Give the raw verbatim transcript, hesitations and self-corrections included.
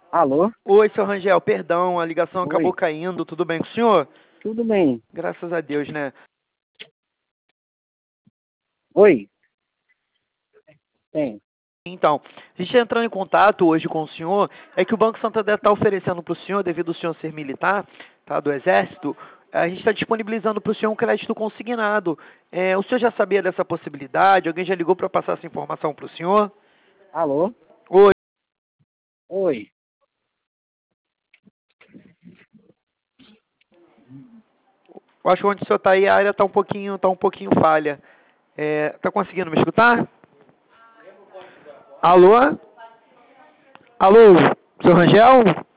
Alô? Oi, seu Rangel, perdão, a ligação acabou Oi, caindo, tudo bem com o senhor? tudo bem? Graças a Deus, né? Oi? Tem. Então, a gente entrando em contato hoje com o senhor, é que o Banco Santander está oferecendo para o senhor, devido ao senhor ser militar, tá, do Exército, a gente está disponibilizando para o senhor um crédito consignado. É, o senhor já sabia dessa possibilidade? Alguém já ligou para passar essa informação para o senhor? Alô? Oi, Oi. eu acho que onde o senhor está aí, a área está um pouquinho, tá um pouquinho falha. É, tá conseguindo me escutar? Alô? Alô, seu Rangel?